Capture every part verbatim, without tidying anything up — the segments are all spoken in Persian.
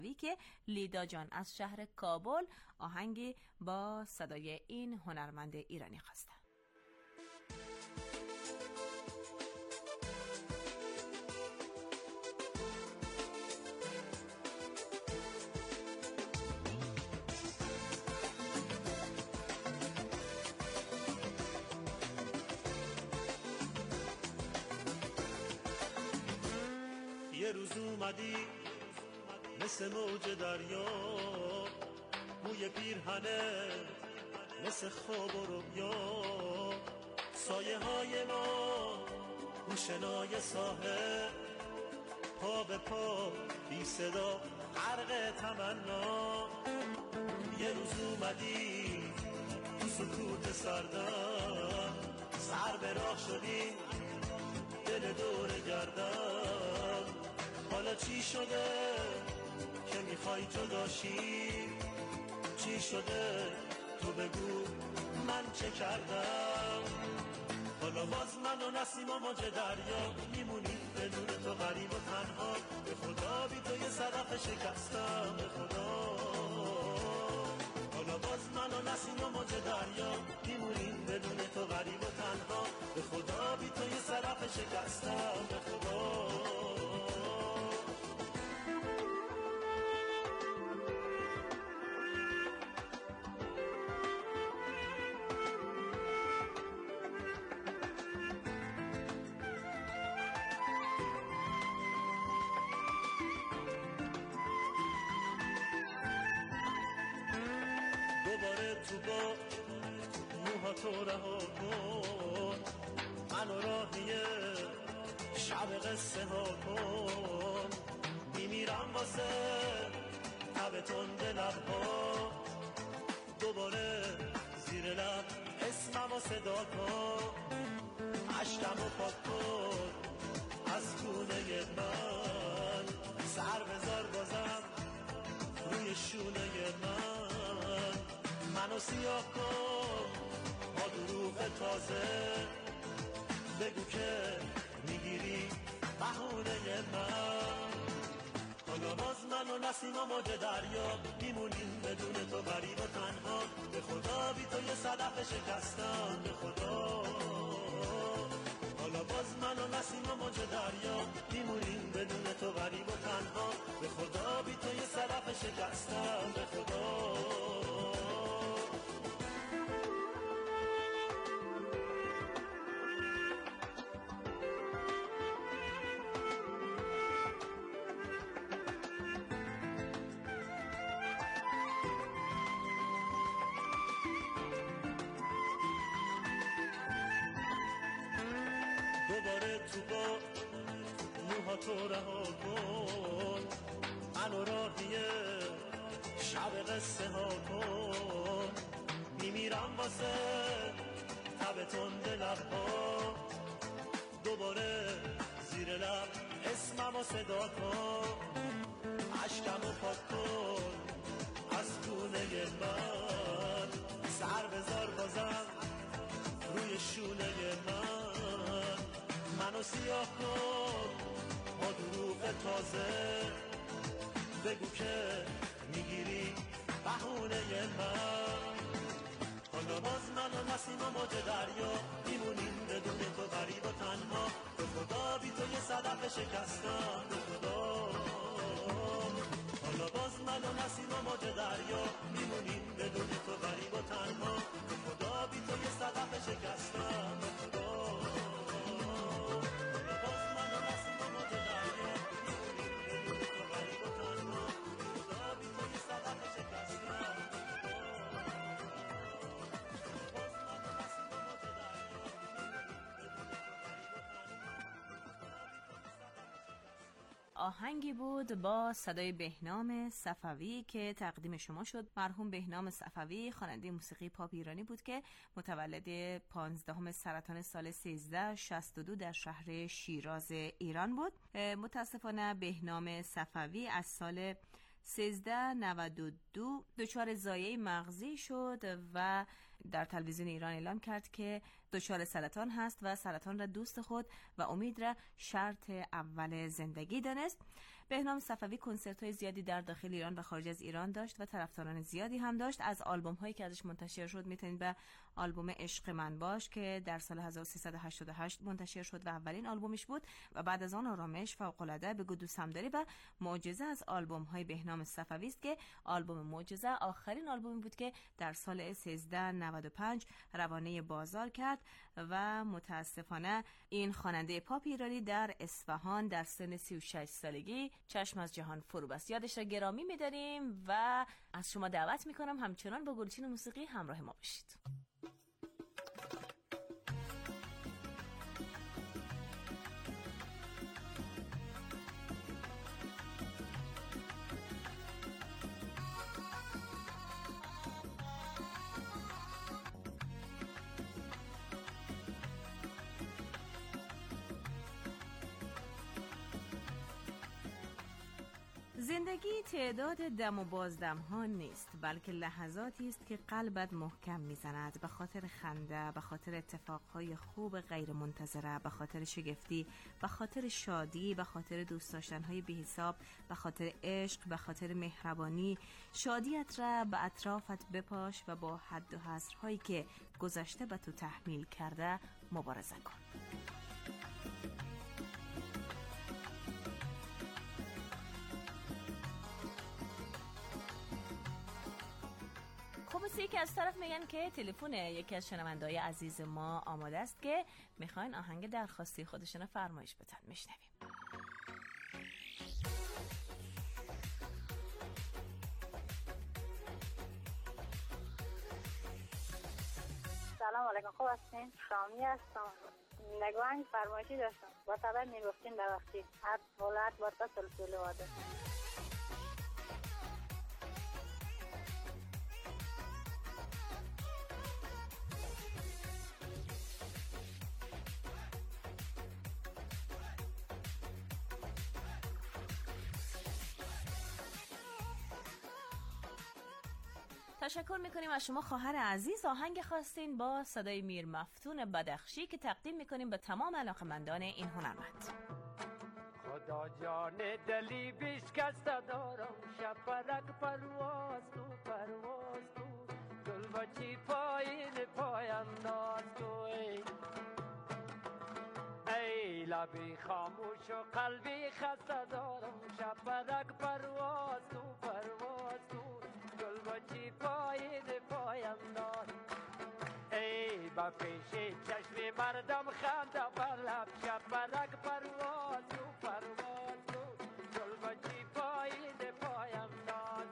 که لیدا جان از شهر کابل آهنگی با صدای این هنرمند ایرانی خواستن. یه روز اومدی مثل موج دریا، موی پیرهنه مثل خواب و رویا، سایه های ما روشنای ساحل، پا به پا بی صدا غرق تمنا. یه روز اومدی تو سکوت سردم، سر به راه شدی دل دور گردم. حالا چی شده که میخوای جداشی؟ چی شده تو بگو من چه کردم؟ حالا باز من و نسیم و موج دریا میمونیم بدون تو غریب و تنها. به خدا بی تو یه صدف شکستم، به خدا. حالا باز من و نسیم و موج دریا میمونیم بدون تو غریب و تنها. به خدا بی تو یه صدف شکستم، به خدا. تو با موها تو رها کن، منو راهیه شب قصه ها کن. میمیرم واسه تب تند لبها، دوباره زیر لب اسمم و صدا کن. عشقم و پاک کن از خونه من، سر بذار بازم روی شونه من. منو سیاه کن با دروغ تازه، بگو که میگیری بهونه من. حالا باز من و نسیم و موج دریا میمونیم بدون تو غریب و تنها. به خدا بی تو یه صدف شکستم، به خدا. حالا باز من و نسیم و موج دریا میمونیم بدون تو غریب و تنها. به خدا بی تو یه صدف شکستم، به خدا. تو با موها تو رها کن، منو راهیه شب قصه ها کن. میمیرم واسه تب تند لبها، دوباره زیر لب اسمم و صدا کن. عشقم و پاک کن از خونه من، سر بذار بازم روی شونه من. منو سیاه کن با دروغ تازه، بگو که میگیری بهونه من. حالا باز من و نسیم و موج دریا میمونیم بدون تو غریب و تنها. به خدا بی تو یه صدف شکستم، به خدا. حالا باز من و نسیم و موج دریا میمونیم بدون تو غریب و تنها. به خدا بی تو یه صدف شکستم، به خدا. آهنگی بود با صدای بهنام صفوی که تقدیم شما شد. مرحوم بهنام صفوی خواننده موسیقی پاپ ایرانی بود که متولد پانزدهم سرطان سال سیزده شصت و دو در شهر شیراز ایران بود. متاسفانه بهنام صفوی از سال سیزده نود و دو دچار ضایعه مغزی شد و در تلویزیون ایران اعلام کرد که دچار سرطان هست و سرطان را دوست خود و امید را شرط اول زندگی دانست. بهنام صفوی کنسرت‌های زیادی در داخل ایران و خارج از ایران داشت و طرفداران زیادی هم داشت. از آلبوم‌هایی که ازش منتشر شد میتونید به آلبوم عشق من باش که در سال هزار و سیصد و هشتاد و هشت منتشر شد و اولین آلبومش بود و بعد از آن آرامش، فوق‌العاده، بگو دوستم داری و معجزه از آلبوم‌های بهنام صفوی است که آلبوم معجزه آخرین آلبومی بود که در سال سیزده نود و پنج روانه بازار کرد و متاسفانه این خواننده پاپ ایرانی در اصفهان در سن سی و شش سالگی چشم از جهان فرو بست. یادش را گرامی می‌داریم و از شما دعوت می‌کنم همچنان با گلچین موسیقی همراه ما باشید. زندگی تعداد دم و بازدم ها نیست، بلکه لحظاتی است که قلبت محکم میزند به خاطر خنده، به خاطر اتفاقهای خوب غیر منتظره، به خاطر شگفتی، به خاطر شادی، به خاطر دوست داشتنهای بی حساب، به خاطر عشق، به خاطر مهربانی. شادیت را به اطرافت بپاش و با حد و حصرهایی که گذشته به تو تحمیل کرده مبارزه کن. خب که از طرف میگن که تلفن یکی از شنونده‌های عزیز ما آماده است که میخواین آهنگ درخواستی خودشون فرمایش بدن. میشنویم. سلام علیکم، خوب هستین؟ شامی هستم. نگوانگ فرمایشی داشتم با طبع میگفتین در وقتی هر ولایت با تا سلسله واده. تشکر میکنیم از شما خواهر عزیز. آهنگ خواستین با صدای میر مفتون بدخشی که تقدیم میکنیم به تمام علاقمندان این هنرمند. خدا جان دلی بیشکست دارم، شپرک پرواز تو پرواز تو، گل بچی پایین پای انداز تو. ای ای لبی خاموش و قلبی خسته دارم، شپرک پرواز تو پرواز تو، گل بچی پایین پای انداز. ای با پیش چشم مردم خنده بر لب، شپرک پرواز تو پرواز تو، گل بچی پایین پای انداز.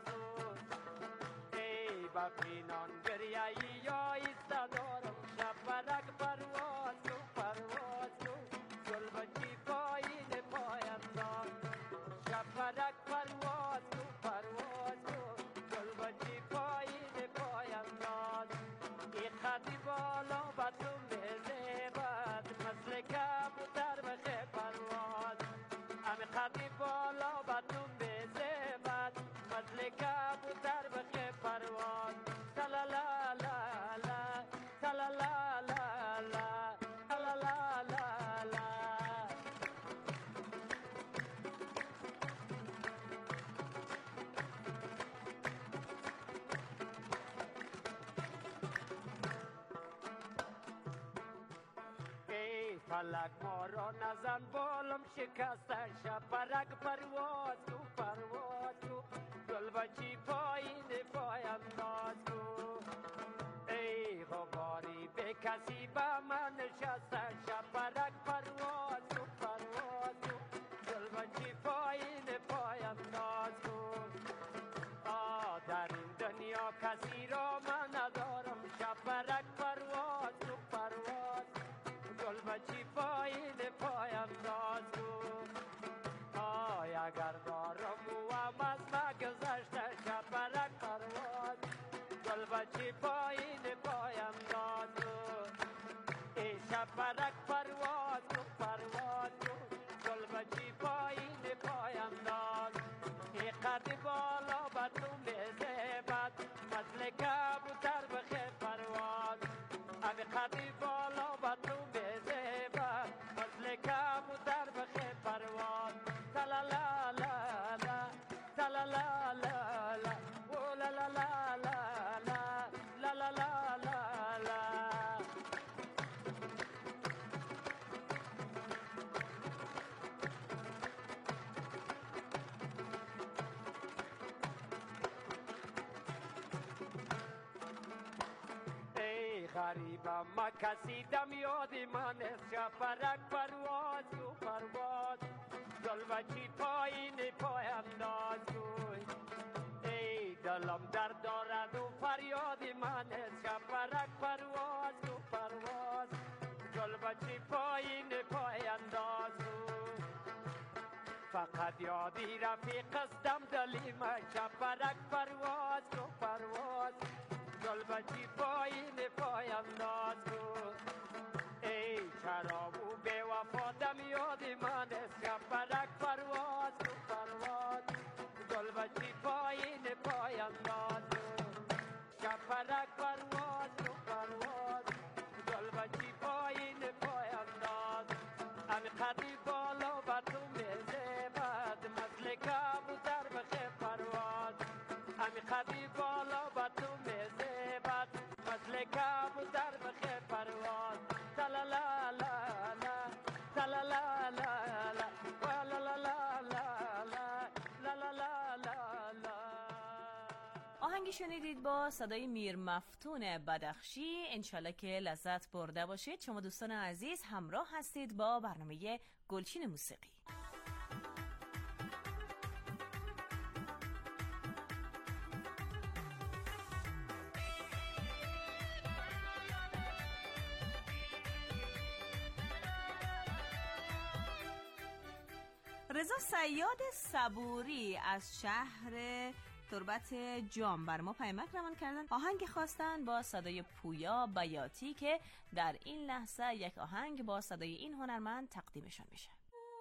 ای با پینان گریایی یا ایسته دارم، شپرک پرواز تو پرواز تو، گل بچی پایین پای انداز. شپرک پرواز تو پرواز تو، گل بچی پایین پای انداز. ای خطی بالا با تو میزبد، مثل کبوتر بشه پرواز. امی خطی بالا با تو میزبد، مثل کبوتر بشه پرواز. تلا لا لا لا، تلا لا لا لا، تلا لا لا لا. فلک ما را نزن بالم شکسته، شپرک پرواز تو پرواز تو، گل بچی پایین پای انداز تو. ای غباری به کسی با من نشسته، شپرک پرواز تو پرواز تو، گل بچی پایین پای انداز تو. آه در این دنیا کسی را من ندارم، شپرک پرواز تو پرواز، گل بچی پایین پای انداز تو. آی اگر دارم و هم از نگذشته، شپرک پرواز، گل بچی پایین پای انداز تو. ای شپرک پرواز تو پرواز تو، گل بچی پایین پای انداز. ای قد بالا با تو میزبد، مثل کبوتر بخیر پرواز. پرواز امی قدی بالا و تو بزیبت مثل کبوتر بخی پرواز تلالا لا لا تلالا لا لا او لا لا لا لا لا لا لا لا لا غریبم ما کسی دم یادی من است شفرک پرواز گو پرواز جلوچی پایین پای انداز گوی ای دلم درد دارد و فریادی من است شفرک پرواز گو پرواز جلوچی پایین پای انداز گوی فقط یادی رفیق استم دلی من شفرک پرواز گو پرواز جلوچی پایین پای انداز بود ای چرا و به وفا دم یادی من است شفرک پرواز تو پرواز جلوچی پایین پای انداز بود شفرک پرواز تو پرواز جلوچی پایین پای انداز امی قدی بالا و تو میزبد مثل کبوتر بخی پرواز امی قدی بالا و تو میزبد مثل کبوتر بخی پرواز تلالا لا لا تلالا لا لا لا لا لا لا لا لا لا. آهنگی شنیدید با صدای میر مفتون بدخشی. انشالله که لذت برده باشید. شما دوستان عزیز همراه هستید با برنامه گلچین موسیقی. رضا صیاد صبوری از شهر تربت جام بر ما پیامک روان کردن. آهنگ خواستن با صدای پویا بیاتی که در این لحظه یک آهنگ با صدای این هنرمند تقدیمشان میشه.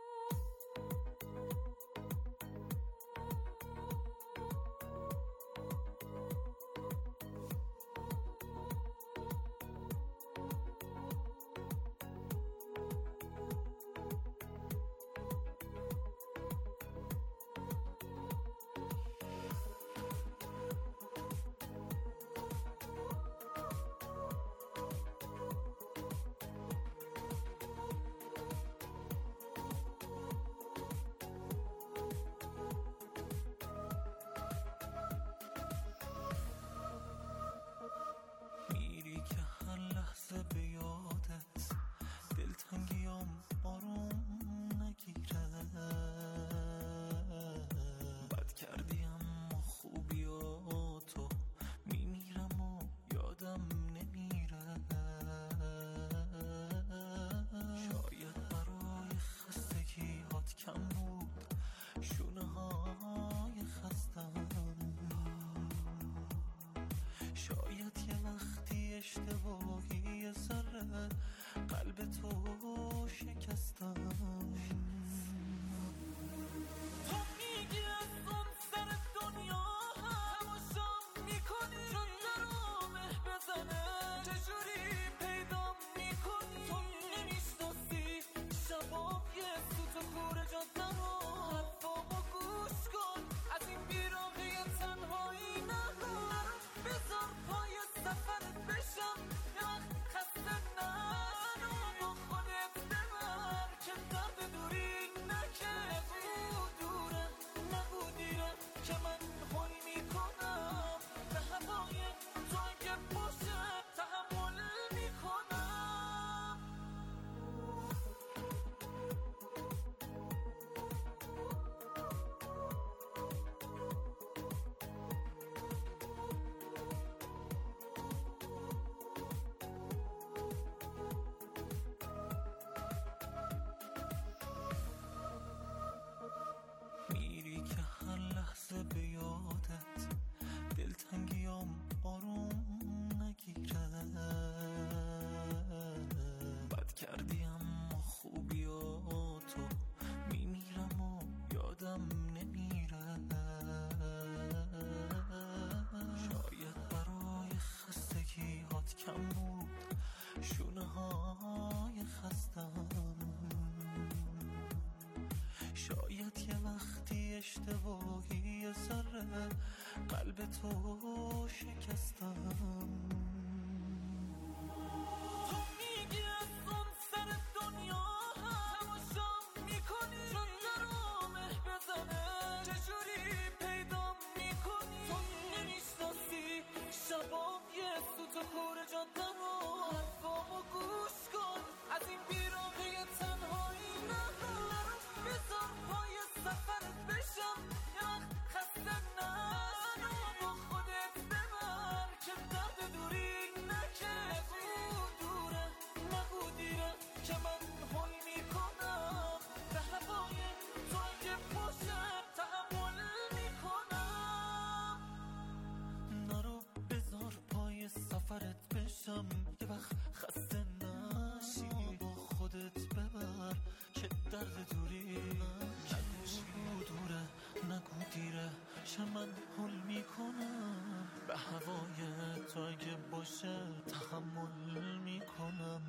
اشتباهی سر قلب تو شکستم. تو میگی از اون سر دنیا همشم میکنی چون درو مه بزنه چجوری پیدا میکنی تو نمیشناسی شباب یه سوت پور جاده رو حرفامو گوش کن از این بیراقی تنهایی نرو بذار پای سفرت بشم یا خسته نشو با خودت ببر که درد دوری قلب تو شکستم. تو میگی از اون سر دنیا تماشا میکنی، چون درو مه بزنه چجوری پیدا میکنی. تو نمیشناسی شبای سوت و کور جاده رو، حرفامو گوش کن از این بیراقی تنهایی نهار. بذار پای سفرت بشم یه وقت خسته نشم، با خودت ببر که درد دوری نکه. نگو دوره نگو دیره که من حل میکنم، به هوای تو اگه باشه تحمل میکنم. نرو بذار پای سفرت بشم یه وقت خسته نشی، با خودت ببر که درد دوری نگو دوره نگو دیره چه من حل میکنم، به هوای تو اگه باشه تحمل میکنم.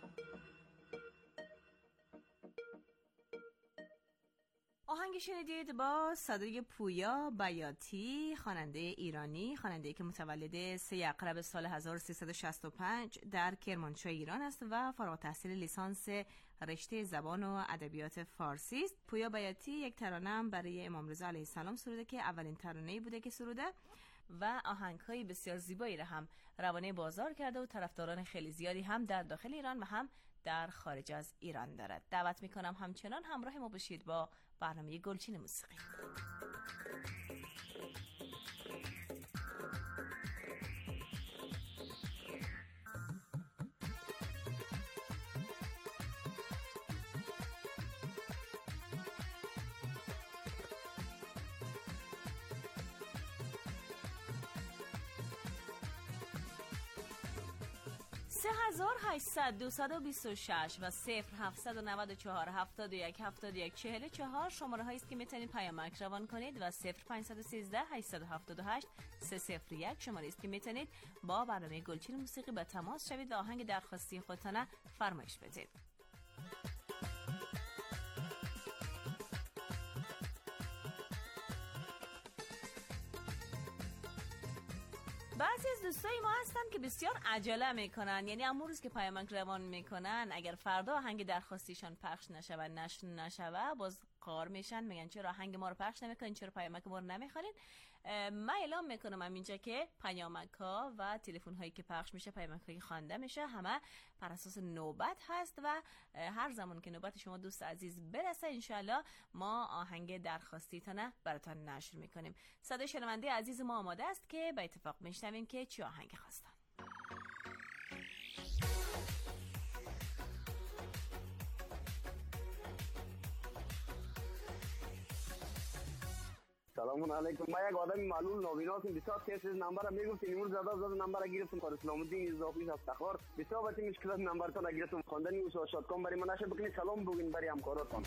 آهنگ شنیدید با صدای پویا بیاتی، خواننده ایرانی، خواننده‌ای که متولد سه اقرب سال هزار و سیصد و شصت و پنج در کرمانشاه ایران است و فارغ التحصیل لیسانس رشته زبان و ادبیات فارسی است. پویا بیاتی یک ترانه هم برای امام رضا علیه السلام سروده که اولین ترانه‌ای بوده که سروده و آهنگ‌های بسیار زیبایی را هم روانه بازار کرده و طرفداران خیلی زیادی هم در داخل ایران و هم در خارج از ایران دارد. دعوت می‌کنم همچنان همراه ما باشید با برنامه گلچین موسیقی. سه هزار و هشتصد دویست و بیست و شش و صفر هفتصد و نود و چهار هفتاد و یک هفتاد و یک چهل و چهار شماره هایی است که میتونید پیامک روان کنید و صفر پنجصد و سیزده هشتصد و هفتاد و هشت سه صفر یک شماره است که میتونید با برنامه گلچین موسیقی به تماس شوید و آهنگ درخواستی خودتان فرمایش بدید. بعضی از دوستای ما هستن که بسیار عجله میکنن، یعنی امون روز که پیامک روان میکنن اگر فردا آهنگ درخواستیشان پخش نشود نشر نشود باز قار میشن، میگن چرا آهنگ ما رو پخش نمیکنین، چرا پیامک ما رو نمیخوانین. من اعلام میکنم همینجا که پیامک ها و تلفن هایی که پخش میشه، پیامک هایی خوانده میشه، همه بر اساس نوبت هست و هر زمان که نوبت شما دوست عزیز برسه انشالله ما آهنگ درخواستیتون براتون نشر میکنیم. صدای شنونده عزیز ما آماده است که به اتفاق میشنویم که چی آهنگ خواستن. سلام علیکم. ما یک آدم معلول نابینا هستم. بسیار تیز نمبر میگفتین امروز زده زده نمبر گرفتم کار اسلام الدین اضافی از تخار. بسیار وقتی مشکلات نمبرتون گرفتم خواندن و شاد کام برای من نشه بکنید سلام بگین برای همکاراتون.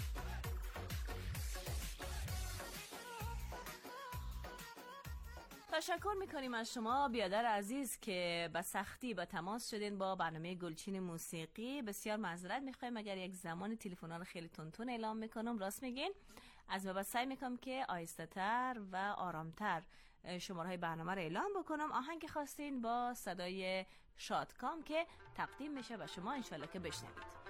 تشکر میکنیم از شما بیادر عزیز که به سختی به تماس شدین با برنامه گلچین موسیقی. بسیار معذرت میخوایم اگر یک زمان تلفن‌ها رو خیلی تونتون اعلام میکنم، راست میگین. از بعد سعی میکنم که آهسته تر و آرامتر شماره های برنامه رو اعلام بکنم. آهنگ خواستین با صدای شادکام که تقدیم میشه به شما انشالله که بشنوید.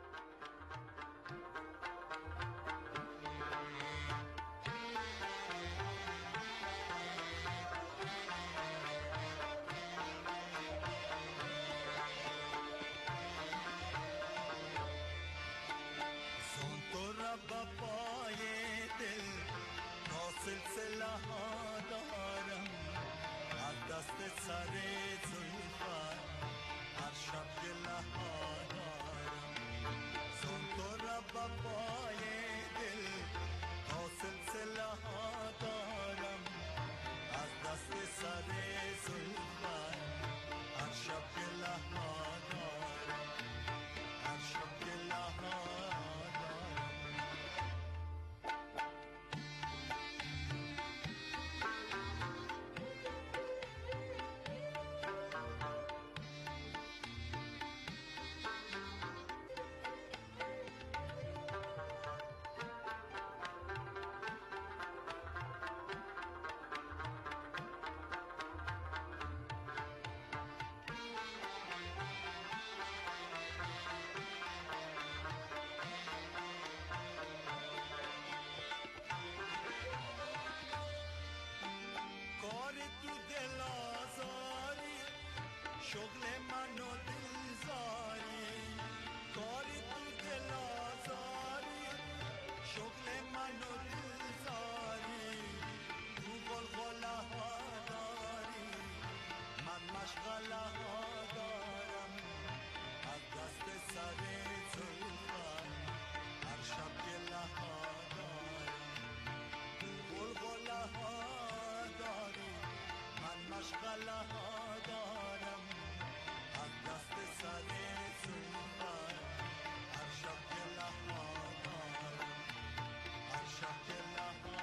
سلسله ها دارم از دست سر زلفت، هر شب گله ها دارم زن تو را بابای دل تا سلسله ها دارم از دست سر زلفت، هر شب گله ها دارم هر شب گله ها دارم. کاری تو دل آزاری شغل منو دلزاری کاری تو دل آزاری شغل منو دلزاری تو غلغله ها داری من مشغله ها دارم از دست سر زلفت هر شب گله ها دارم تو غلغله ها داری من مشغله ها دارم از دست سر زلفت هر شب گله ها دارم هر شب گله ها دارم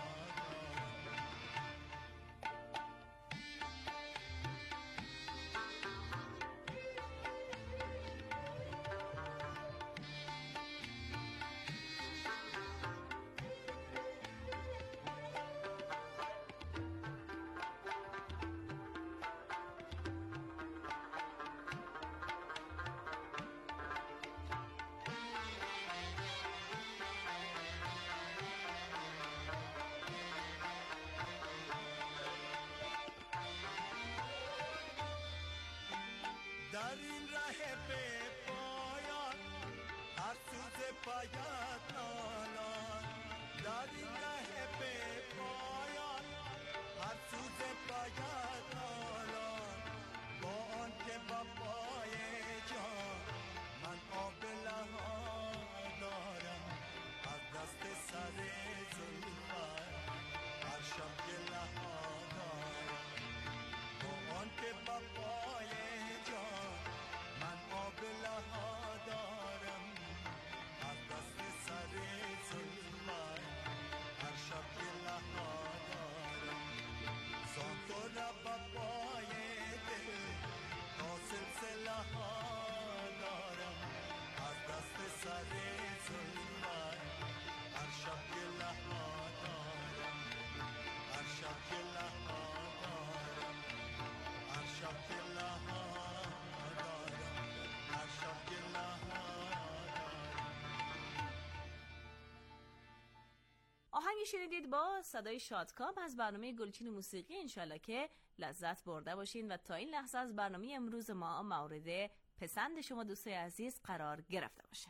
در این ره به پایان هر سوز پایت نالان در این ره به پایان هر سوز پایت نالان با آن که با پای جان من آبله ها دارم از دست سر زلفت هر شب گله ها دارم با آن که با پای من آبله ها دارم از دست سر زلفت هر شب گله ها دارم زان تو را با پای دل تا سلسله ها دارم از دست سر زلفت هر شب گله ها دارم هر شب گله ها دارم هر شب گله ها آهنگی شنیدید با صدای شادکام از برنامه گلچین موسیقی. انشالله که لذت برده باشین و تا این لحظه از برنامه امروز ما مورد پسند شما دوستای عزیز قرار گرفته باشه.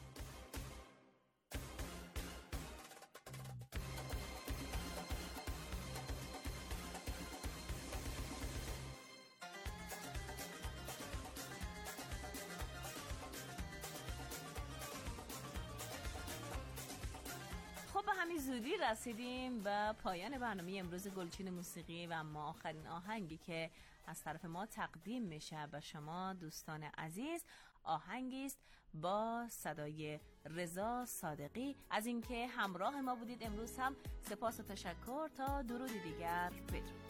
خب به همین زودی رسیدیم به پایان برنامه امروز گلچین موسیقی و اما آخرین آهنگی که از طرف ما تقدیم میشه به شما دوستان عزیز آهنگی است با صدای رضا صادقی. از اینکه همراه ما بودید امروز هم سپاس و تشکر. تا درود دیگر بدرود.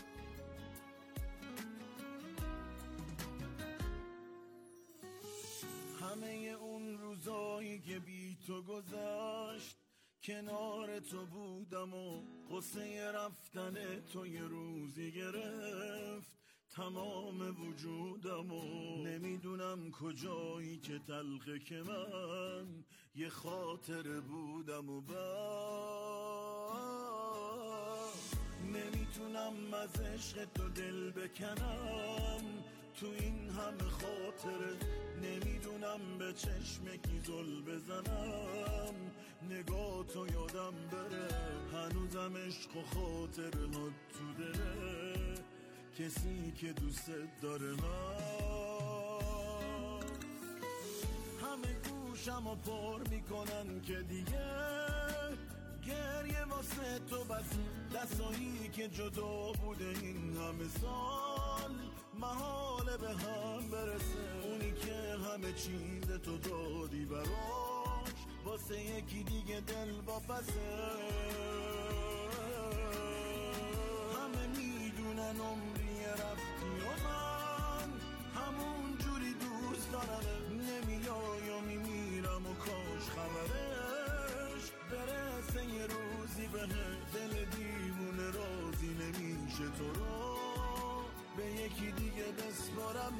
همه اون روزایی که بی تو گذشت کنار تو بودم و قصه رفتن تو یه روزی گرفت تمام وجودم و نمیدونم کجایی که تلخه که من یه خاطر بودم و بعد نمیتونم از عشق تو دل بکنم تو این همه خاطره نمیدونم به چشم کی زل بزنم نگاه تو یادم بره هنوزم عشق و خاطره ها تو دله کسی که دوست داره من همه گوشم و پر میکنن که دیگه گریه واسه تو بس دستایی که جدا بوده این همه سال محاله به هم برسه اونی که همه چیز تو دادی براش واسه یکی دیگه دل واپسه همه میدونن عمری رفتی و من همون جوری دوست دارم نمیای و میمیرم و کاش خبرش برسه یه روزی به دل دیوونه رازی نمیشه تو رو به یکی دیگه بسپارم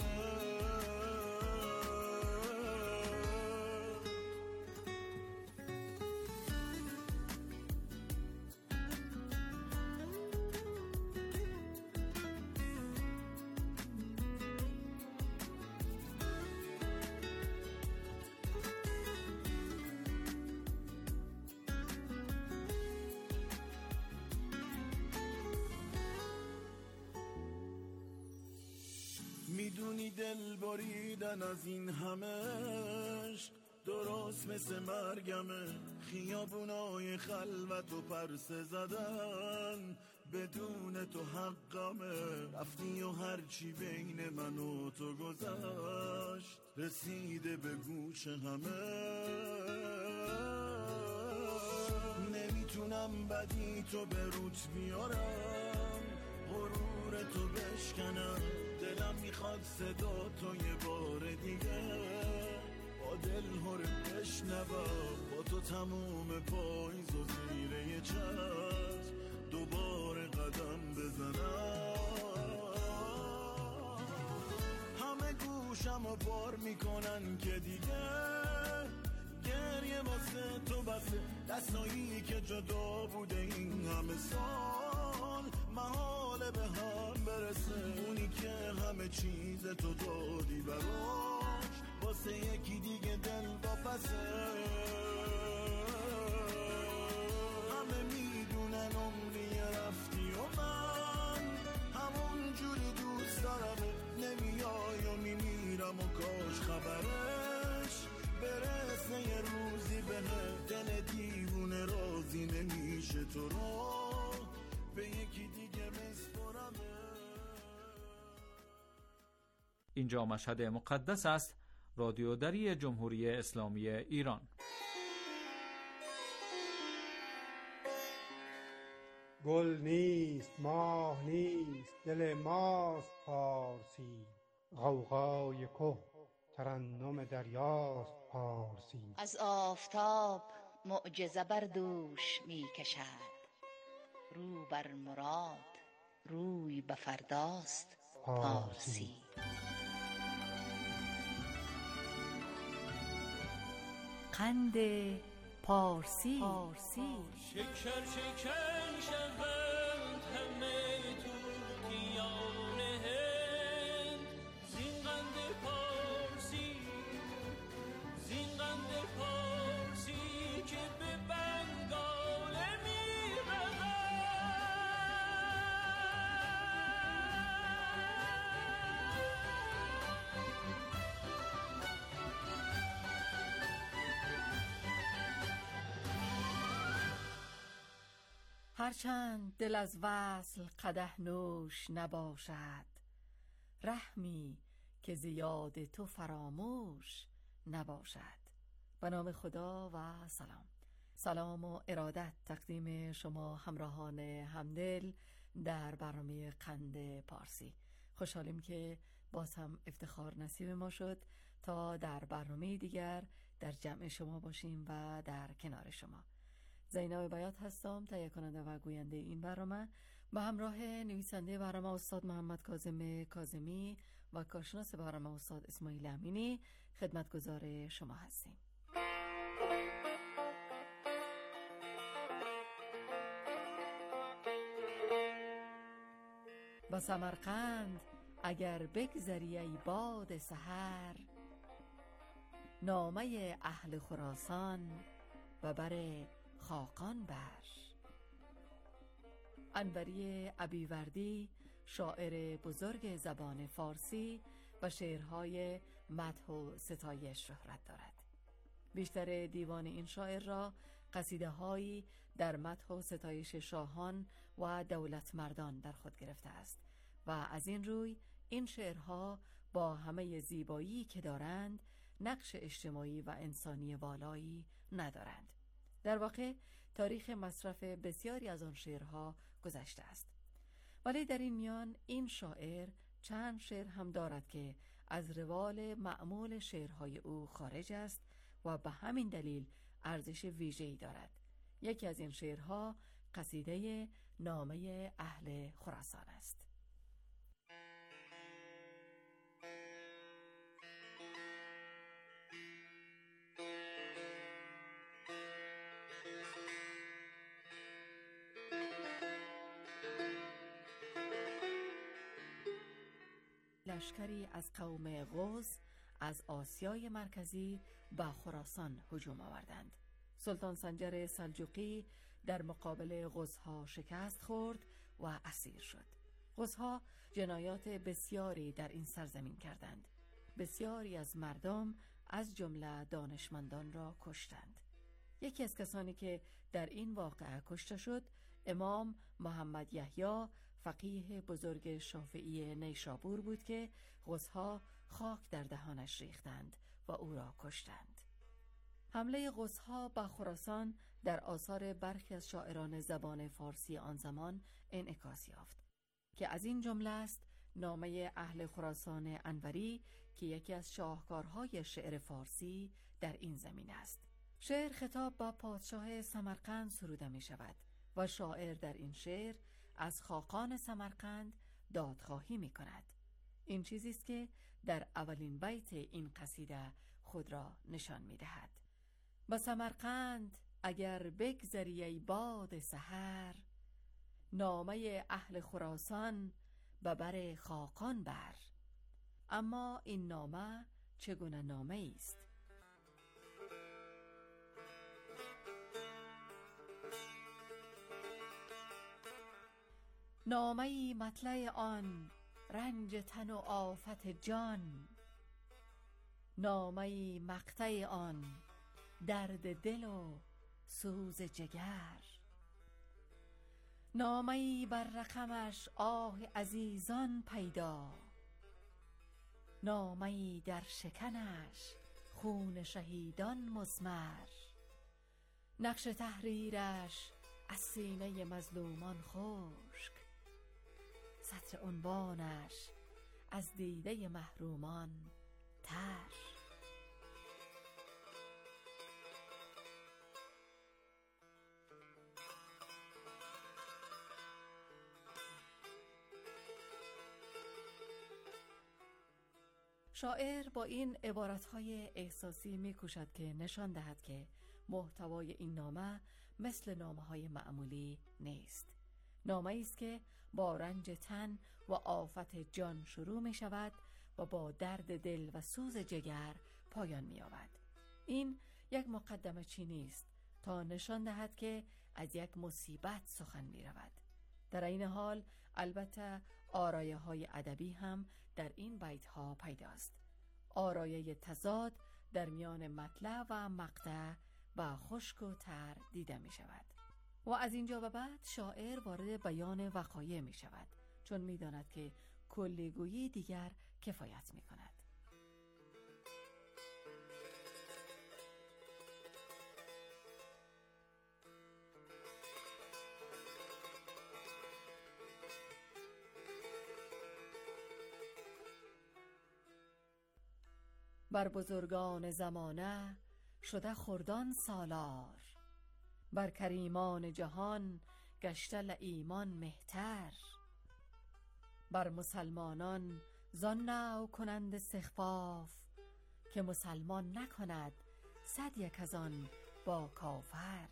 میدونی دل بریدن از این همش درست مثل مرگمه، خیابونای خلوت و پرسه زدن بدون تو حقمه، رفتی و هرچی بین من و تو گذشت رسیده به گوش همه. نمیتونم بدی تو به روت بیارم، غرور تو بشکنم، دلم میخواد صدا تو یه بار دیگه با دل هره بشنوم، با تو تموم پاییز و زیر یه چتر دوباره قدم بزنم. همه گوشم رو بار میکنن که دیگه گریه واسه تو بسه، دستایی که جدا بوده این همه سال محاله به هم برسه، اونی که همه چیز تو دادی براش واسه یکی دیگه دل واپسه. همه میدونن عمری رفتی و من همون جوری دوست دارم، نمیای و میمیرم و کاش خبرش برسه یه روزی بهه، دل دیوونه راضی نمیشه تو رو به یکی دیگه بسپرمه. اینجا مشهد مقدس است، رادیو دری جمهوری اسلامی ایران. گل نیست ماه نیست دل ماست پارسی، غوغای که ترنم دریاست پارسی. از آفتاب معجزه بر دوش می کشد، رو بر مراد روی به فرداست پارسی. قند پارسی, پارسی. شکر شکر شهوند همه توتیان هند، زین قند پارسی زین قند پارسی که به بنگال میرود. هرچند دل از وصل قدح نوش نباشد، رحمی که زیاد تو فراموش نباشد. به نام خدا و سلام. سلام و ارادت تقدیم شما همراهان همدل در برنامه قند پارسی. خوشحالیم که باز هم افتخار نصیب ما شد تا در برنامه دیگر در جمع شما باشیم و در کنار شما. زینب بیات هستم، تهیه کننده و گوینده این برنامه، به همراه نویسنده برنامه استاد محمد کاظم کاظمی و کارشناس برنامه استاد اسماعیل امینی خدمتگزار شما هستیم. با سمرقند اگر بگذری ای باد سحر، نامه اهل خراسان و بر خاقان بر. انوری ابیوردی شاعر بزرگ زبان فارسی و شعرهای مدح و ستایش شهرت دارد. بیشتر دیوان این شاعر را قصیده هایی در مدح و ستایش شاهان و دولت مردان در خود گرفته است و از این روی این شعرها با همه زیبایی که دارند نقش اجتماعی و انسانی والایی ندارند. در واقع تاریخ مصرف بسیاری از آن شعرها گذشته است، ولی در این میان این شاعر چند شعر هم دارد که از روال معمول شعرهای او خارج است و به همین دلیل ارزش ویژه‌ای دارد. یکی از این شعرها قصیده نامه اهل خراسان است. لشکری از قوم غز از آسیای مرکزی به خراسان هجوم آوردند. سلطان سنجر سلجوقی در مقابل غزها شکست خورد و اسیر شد. غوزها جنایات بسیاری در این سرزمین کردند. بسیاری از مردم از جمله دانشمندان را کشتند. یکی از کسانی که در این واقعه کشته شد امام محمد یحیی فقیه بزرگ شافعی نیشابور بود که غوزها خاک در دهانش ریختند و او را کشتند. حمله غوزها به خراسان در آثار برخی از شاعران زبان فارسی آن زمان انعکاس یافت که از این جمله است نامه اهل خراسان انوری که یکی از شاهکارهای شعر فارسی در این زمینه است. شعر خطاب به پادشاه سمرقند سروده می شود و شاعر در این شعر از خاقان سمرقند دادخواهی می کند. این چیزی است که در اولین بیت این قصیده خود را نشان می دهد. به سمرقند اگر بگذری ای باد سحر، نامه اهل خراسان به بر خاقان بر. اما این نامه چگونه نامه است؟ نامه‌ای مطلع آن رنج تن و آفت جان، نامه‌ای مقطع آن درد دل و سوز جگر، نامه‌ای بر رقمش آه عزیزان پیدا، نامه‌ای در شکنش خون شهیدان مضمر، نقش تحریرش از سینه مظلومان خشک، سطر عنوانش از دیده محرومان تر. شاعر با این عبارتهای احساسی می‌کوشد که نشان دهد که محتوای این نامه مثل نامه‌های معمولی نیست. نامه‌ای است که با رنج تن و آفت جان شروع می شود و با درد دل و سوز جگر پایان می یابد. این یک مقدمه چینی است تا نشان دهد که از یک مصیبت سخن می رود. در این حال البته آرایه های ادبی هم در این بیت ها پیداست. آرایه تضاد در میان مطلع و مقطع و خشک و تر دیده می شود. و از اینجا به بعد شاعر وارد بیان وقایع می شود چون می داند که کلیگویی دیگر کفایت می کند. بر بزرگان زمانه شده خردان سالار، بر کریمان جهان گشته لعیمان مهتر، بر مسلمانان زان نوع کنند استخفاف، که مسلمان نکند صد یک از آن با کافر.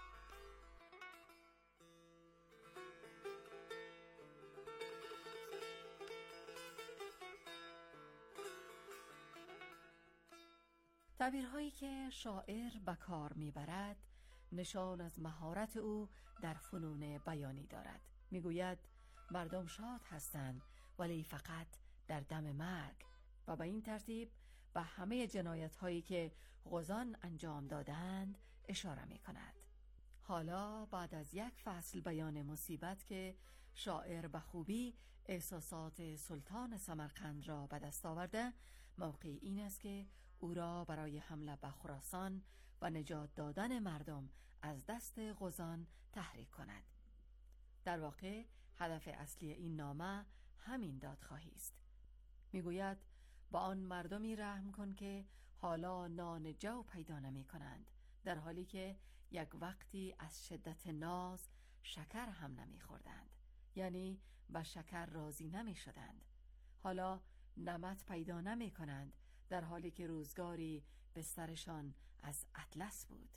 تعبیرهایی که شاعر به کار میبرد نشان از مهارت او در فنون بیانی دارد. میگوید مردم شاد هستند ولی فقط در دم مرگ و به این ترتیب به همه جنایت هایی که غزان انجام دادند اشاره می کند. حالا بعد از یک فصل بیان مصیبت که شاعر به خوبی احساسات سلطان سمرقند را به دست آورده، موقع این است که او را برای حمله به خراسان و نجات دادن مردم از دست غزان تحریک کند. در واقع هدف اصلی این نامه همین دادخواهی است. میگوید با آن مردمی رحم کن که حالا نان جو پیدا نمی کنند، در حالی که یک وقتی از شدت ناز شکر هم نمی خوردند، یعنی با شکر راضی نمی شدند. حالا نمط پیدا نمی کنند، در حالی که روزگاری بسترشان از اطلس بود.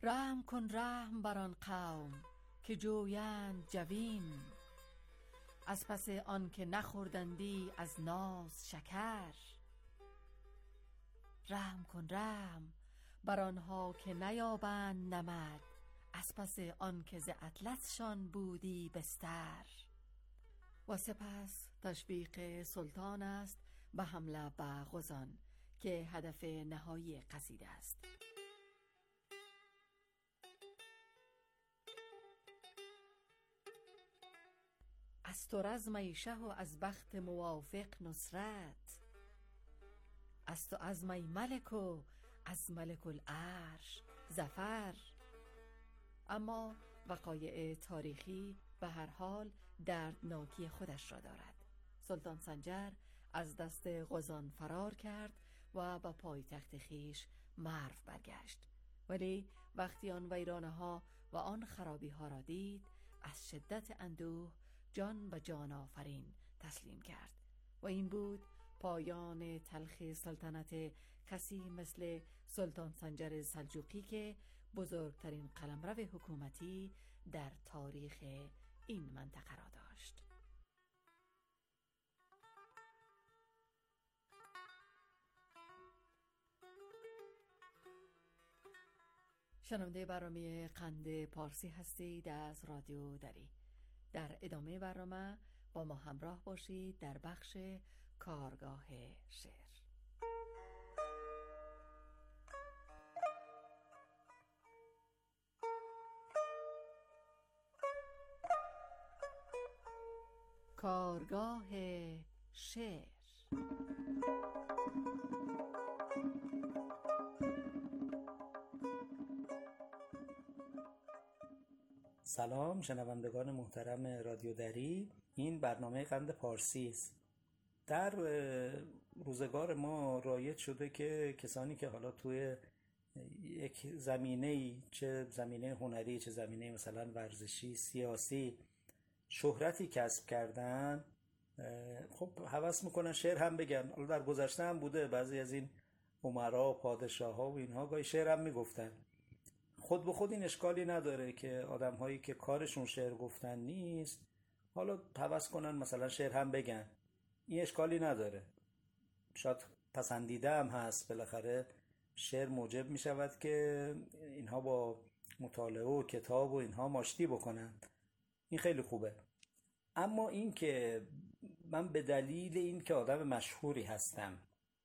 رحم کن رحم بر آن قوم که جویند جوین، از پس آن که نخوردندی از ناز شکر. رحم کن رحم بر آنها که نیابند نمد، از پس آن که ز اطلسشان بودی بستر. و سپس تشویق سلطان است به حمله به غزان که هدف نهایی قصیده است. از تو رزم ای شه و از بخت موافق نصرت، از تو عزم ای ملک و از ملک العرش ظفر. اما وقایع تاریخی به هر حال دردناکی خودش را دارد. سلطان سنجر از دست غزان فرار کرد و به پایتخت خیش مرو برگشت، ولی وقتی آن ویرانه ها و آن خرابی ها را دید، از شدت اندوه جان به جان آفرین تسلیم کرد و این بود پایان تلخ سلطنت کسی مثل سلطان سنجر سلجوقی که بزرگترین قلمرو حکومتی در تاریخ این منطقه را داشت. شنونده برنامه قند پارسی هستید از رادیو دری. در ادامه برنامه با ما همراه باشید در بخش کارگاه شعر. کارگاه شعر. سلام شنوندگان محترم رادیو دری، این برنامه قند پارسی است. در روزگار ما رایج شده که کسانی که حالا توی یک زمینه‌ای، چه زمینه هنری چه زمینه مثلا ورزشی، سیاسی، شهرتی کسب کردن، خب هوس میکنن شعر هم بگن. حالا در گذشته هم بوده، بعضی از این امرا و پادشاها و اینها گاهی شعر هم میگفتن. خود به خود این اشکالی نداره که آدم هایی که کارشون شعر گفتن نیست حالا هوس کنن مثلا شعر هم بگن، این اشکالی نداره، شاید پسندیده هم هست. بالاخره شعر موجب می شود که اینها با مطالعه و کتاب و اینها ماشتی بکنن، این خیلی خوبه. اما این که من به دلیل این که آدم مشهوری هستم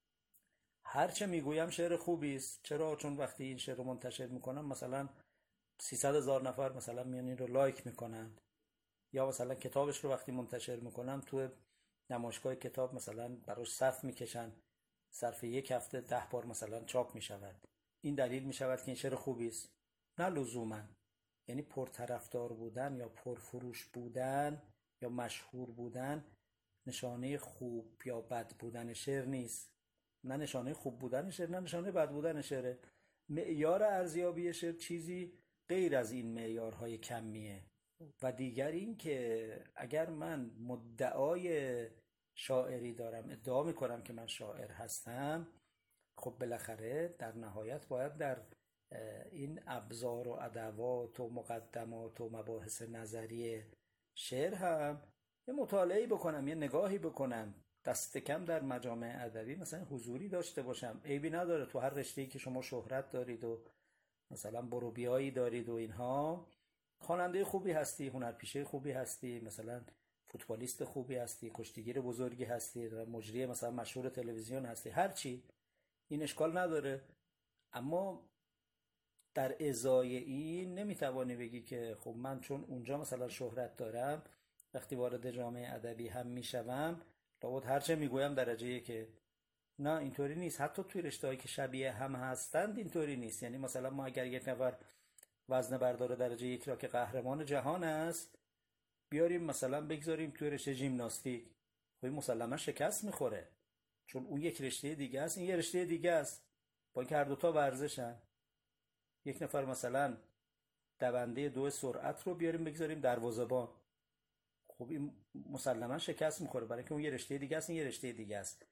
هرچه میگویم شعر خوبی است، چرا؟ چون وقتی این شعر رو منتشر میکنم مثلا سیصد هزار نفر مثلا میان این رو لایک میکنن، یا مثلا کتابش رو وقتی منتشر میکنم تو نمایشگاه کتاب مثلا براش صف میکشن، صرف یک هفته ده بار مثلا چاپ میشود. این دلیل میشود که این شعر خوبی است؟ نه لزوما. یعنی پرطرفدار بودن یا پرفروش بودن یا مشهور بودن نشانه خوب یا بد بودن شعر نیست. نه نشانه خوب بودن شعر نه نشانه بد بودن شعر. معیار ارزیابی شعر چیزی غیر از این معیارهای کمیه. و دیگر این که اگر من مدعای شاعری دارم، ادعا میکنم که من شاعر هستم، خب بالاخره در نهایت باید در این ابزار و ادوات و مقدمات و مباحث نظری شعر هم یه مطالعه‌ای بکنم، یه نگاهی بکنم، دست کم در مجامع ادبی مثلا حضوری داشته باشم. عیبی نداره تو هر رشته‌ای که شما شهرت دارید و مثلا بروبیایی دارید و اینها، خواننده خوبی هستی، هنرپیشه خوبی هستی، مثلا فوتبالیست خوبی هستی، کشتیگیر بزرگی هستی، مجری مثلا مشهور تلویزیون هستی، هر چی، این اشکال نداره. اما در ازای این نمیتوانی بگی که خب من چون اونجا مثلا شهرت دارم وقتی وارد جامعه ادبی هم میشوم لابد هرچه میگویم درجه که نه، اینطوری نیست. حتی توی رشته‌هایی که شبیه هم هستند اینطوری نیست. یعنی مثلا ما اگر یک نفر وزنه بردار درجه یک را که قهرمان جهان است بیاریم مثلا بگذاریم توی رشته ژیمناستیک، خب این مسلما شکست میخوره، چون اون یک رشته دیگه است، این یه رشته دیگه است، با اینکه هر دوتا ورزشن. یک نفر مثلا دونده دو سرعت رو بیاریم بگذاریم دروازه‌بان، خب این مسلما شکست میخوره، برای اینکه اون یه رشته دیگه است، این یه رشته دیگه است.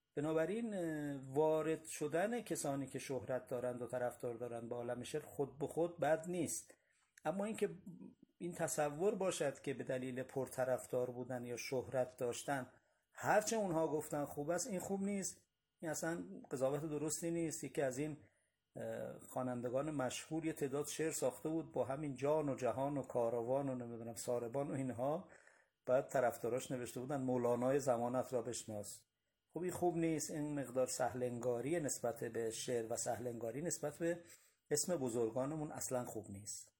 بنابراین وارد شدن کسانی که شهرت دارند و طرفدار دارند به عالم شعر خود به خود بد نیست، اما اینکه این تصور باشد که به دلیل پرطرفدار بودن یا شهرت داشتن هرچه اونها گفتن خوب است، این خوب نیست. این اصلا قضاوت درستی نیست. یکی از این خوانندگان مشهور یه تعداد شعر ساخته بود با همین جان و جهان و کاروان و نمیدونم ساربان و اینها، بعد طرفداراش نوشته بودن مولانای زمانت را بشناس. خب این خوب نیست. این مقدار سهلنگاری نسبت به شعر و سهلنگاری نسبت به اسم بزرگانمون اصلا خوب نیست.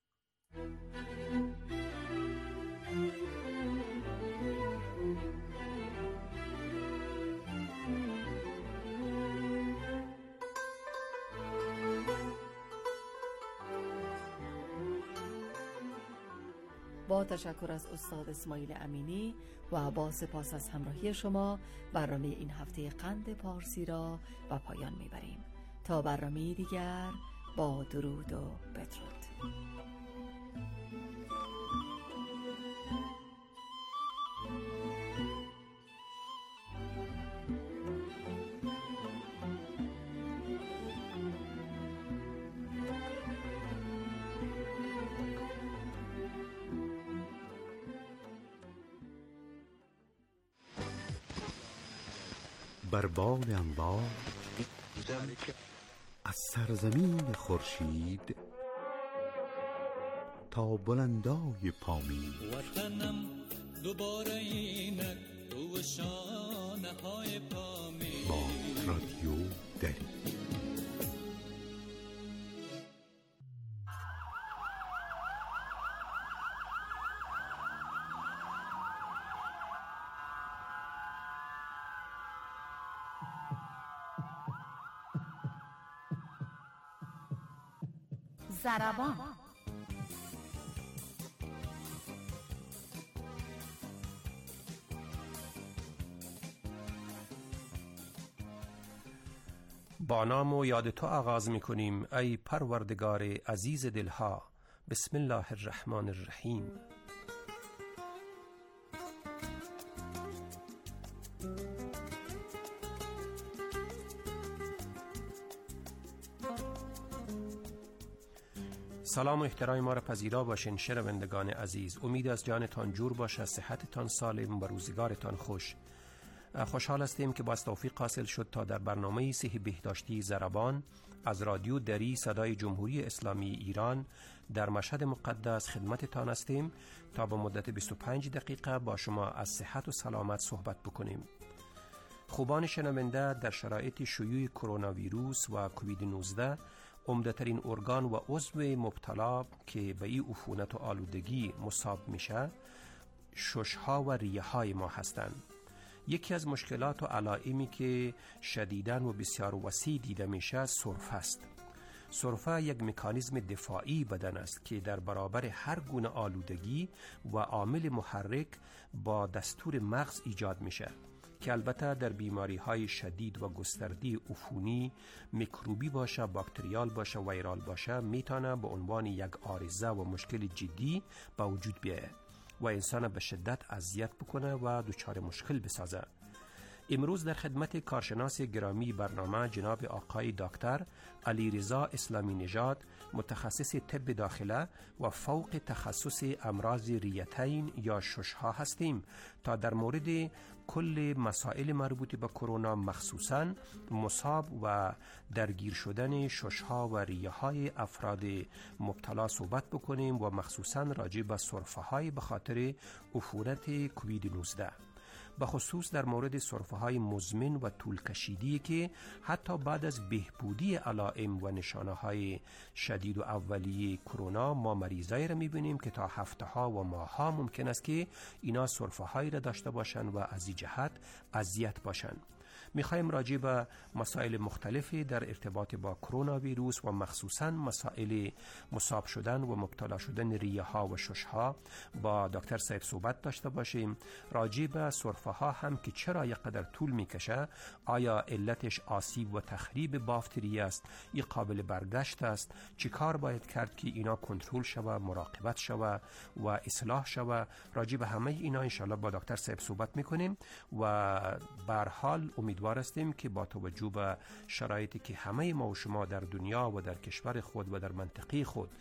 با تشکر از استاد اسماعیل امینی و با سپاس از همراهی شما، برنامه این هفته قند پارسی را به پایان میبریم. تا برنامه دیگر، با درود و بدرود. بر بال انوار از سرزمین خورشید تا بلندای پامین، وطنم دوباره اینک رو شانه های پامین. با رادیو دری. ضربان. با نام و یاد تو آغاز می کنیم ای پروردگار عزیز دلها. بسم الله الرحمن الرحیم. سلام و احترام ما را پذیرا باشین شنوندگان عزیز. امید از جانتان جور باشه، صحتتان سالم و روزگارتان خوش. خوشحال هستیم که با توفیق حاصل شد تا در برنامه صحی بهداشتی ضربان از رادیو دری صدای جمهوری اسلامی ایران در مشهد مقدس خدمتتان هستیم تا با مدت بیست و پنج دقیقه با شما از صحت و سلامت صحبت بکنیم. خوبان شنونده، در شرایط شیوع کرونا ویروس و کووید نوزده عمده‌ترین ارگان و عضو مبتلا که به این عفونت و آلودگی مصاب میشه ششها و ریه های ما هستند. یکی از مشکلات و علائمی که شدیداً و بسیار وسیع دیده میشه سرفه است. سرفه یک مکانیزم دفاعی بدن است که در برابر هر گونه آلودگی و عامل محرک با دستور مغز ایجاد میشه که البته در بیماری های شدید و گسترده عفونی، میکروبی باشه، باکتریال باشه، ویرال باشه، میتونه به عنوان یک عارضه و مشکل جدی به وجود بیاید و انسان به شدت اذیت بکنه و دچار مشکل بسازه. امروز در خدمت کارشناس گرامی برنامه جناب آقای دکتر علیرضا اسلامی نژاد، متخصص طب داخله و فوق تخصص امراض ریتین یا ششها هستیم تا در مورد کل مسائل مربوط به کرونا، مخصوصاً مصاب و درگیر شدن ششها و ریه های افراد مبتلا صحبت بکنیم و مخصوصاً راجع به سرفه های به خاطر عفونت کووید نوزده، به خصوص در مورد سرفه های مزمن و طول کشیدی که حتی بعد از بهبودی علائم و نشانه های شدید و اولیه کرونا ما مریضایی را میبینیم که تا هفته ها و ماه ها ممکن است که اینا سرفه هایی را داشته باشند و از این جهت اذیت باشند. میخوایم راجع به مسائل مختلفی در ارتباط با کرونا ویروس و مخصوصاً مسائل مصاب شدن و مبتلا شدن ریه ها و شش ها با دکتر صاحب صحبت داشته باشیم. راجع به سرفه ها هم که چرا یک قدر طول میکشه، آیا علتش آسیب و تخریب بافت ریه است، این قابل برگشت است، چی کار باید کرد که اینا کنترل شوه، مراقبت شوه و اصلاح شوه. راجع به همه اینا انشالله با دکتر صاحب صحبت میکنیم و به هر حال امید امیدوار هستیم که با توجه به شرایطی که همه ما و شما در دنیا و در کشور خود و در منطقه خود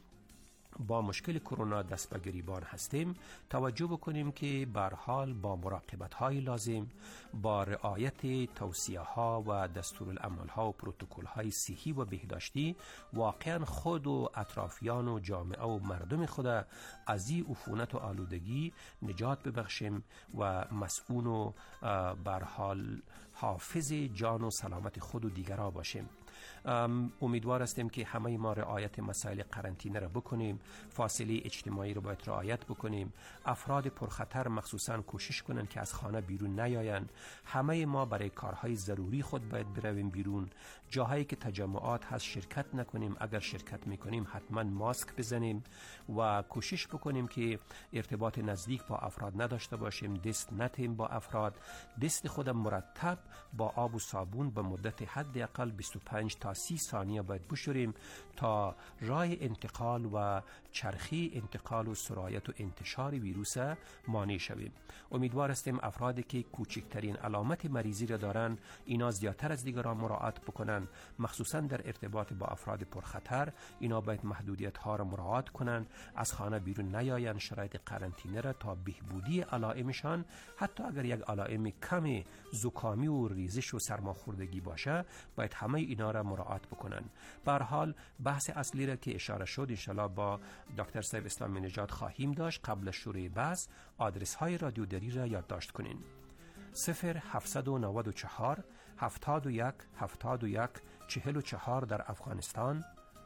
با مشکل کرونا دست به گریبان هستیم، توجه بکنیم که به هر حال با مراقبت های لازم، با رعایت توصیه ها و دستورالعمل ها و پروتکل های صحی و بهداشتی واقعا خود و اطرافیان و جامعه و مردم خود از این عفونت و آلودگی نجات ببخشیم و مسئول و به هر حال حافظ جان و سلامت خود و دیگران باشیم. امیدوار هستیم که همه ما رعایت مسائل قرنطینه را بکنیم، فاصله اجتماعی را باید رعایت بکنیم، افراد پرخطر مخصوصا کوشش کنند که از خانه بیرون نیاین، همه ما برای کارهای ضروری خود باید برویم بیرون، جاهایی که تجمعات هست شرکت نکنیم، اگر شرکت میکنیم حتما ماسک بزنیم و کوشش بکنیم که ارتباط نزدیک با افراد نداشته باشیم، دست نتیم با افراد، دست خود مرتب با آب و صابون به مدت حداقل بیست و پنج تا سی ثانیه باید بشوریم تا راه انتقال و چرخی انتقال و سرایت و انتشار ویروس مانع شویم. امیدوار هستیم افرادی که کوچکترین علامت مریضی را دارن اینا زیادتر از دیگران مراعات بکنن، مخصوصا در ارتباط با افراد پرخطر اینا باید محدودیت ها را مراعات کنن، از خانه بیرون نیاین، شرایط قرنطینه را تا بهبودی علائمشان، حتی اگر یک علائم کم زکامی و ریزش و سرماخوردگی باشه باید همه اینا را مراعات بکنن. به هر حال بحث اصلی را که اشاره شد انشالله با دکتر صاحب اسلامی نژاد خواهیم داشت. قبل شروع بحث آدرس های رادیو دری را یادداشت کنین: صفر هفتصد و نود و چهار هفتاد و یک هفتاد و یک چهل و چهار در افغانستان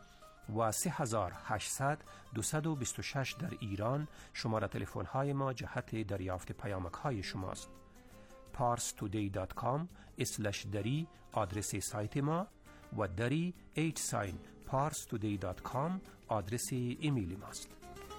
و سه هزار و هشتصد دویست و بیست و شش در ایران. شماره تلفن های ما جهت دریافت پیامک های شماست. پارس تودی دات کام اسلش دری آدرس سایت ما و دری ایت ساین پارس تودی دات کام آدرس ایمیل ماست.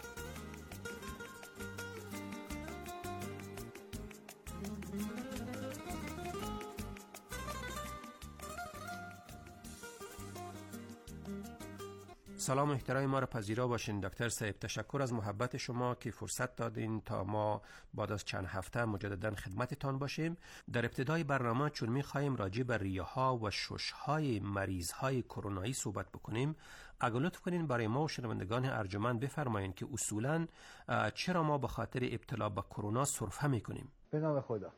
سلام و احترام ما را پذیرا باشین دکتر صاحب. تشکر از محبت شما که فرصت دادین تا ما بعد از چند هفته مجددا خدمتتان باشیم. در ابتدای برنامه چون می‌خوایم راجع بر ریه‌ها و شش‌های مریض‌های کرونایی صحبت بکنیم، اگه لطف کنین برای ما و شنوندگان ارجمند بفرمایید که اصولاً چرا ما به خاطر ابتلا به کرونا سرفه می‌کنیم؟ به نام خدا.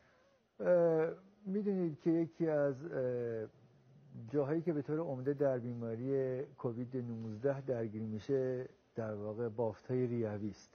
می‌دونید که یکی از جاهایی که به طور عمده در بیماری کووید نوزده درگیر میشه در واقع بافت‌های ریوی است.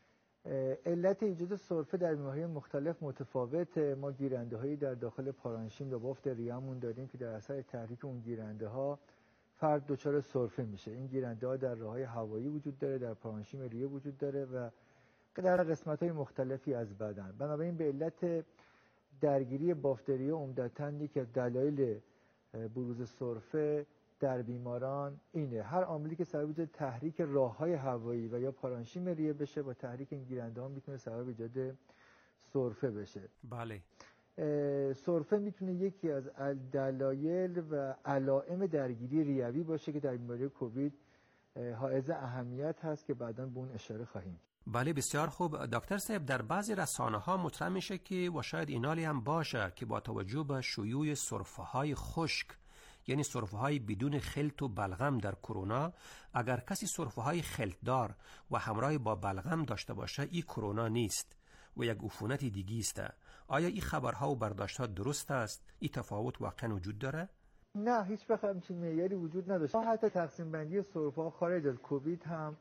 علت ایجاد سرفه در بیماری‌های مختلف متفاوته. ما گیرنده‌هایی در داخل پارانشیم یا بافت ریه‌مون داریم که در اثر تحریک اون گیرنده‌ها فرد دچار سرفه میشه. این گیرنده‌ها در راه‌های هوایی وجود داره، در پارانشیم ریه وجود داره و در قسمت‌های مختلفی از بدن. بنابراین به علت درگیری بافت ریه عمدتاً یک از دلایل بروز سرفه در بیماران اینه. هر عاملی که سبب تحریک راه‌های هوایی و یا پارانشیم ریه بشه با تحریک این گیرنده‌ها میتونه سبب ایجاد سرفه بشه. بله. سرفه میتونه یکی از دلایل و علائم درگیری ریوی باشه که در بیماری کووید حائز اهمیت هست که بعداً به اون اشاره خواهیم. بله بسیار خوب. دکتر صاحب در بعضی رسانه ها مطرح میشه که و شاید اینالی هم باشه که با توجه به شیوع سرفه های خشک یعنی سرفه های بدون خلط و بلغم در کرونا، اگر کسی سرفه های خلط دار و همراه با بلغم داشته باشه این کرونا نیست و یک عفونت دیگی است. آیا این خبرها و برداشت ها درست است؟ این تفاوت واقعا وجود داره؟ نه، هیچ وقت همچین معیاری وجود نداشت. حتی تقسیم بندی سرفه ها خارج از کووید هم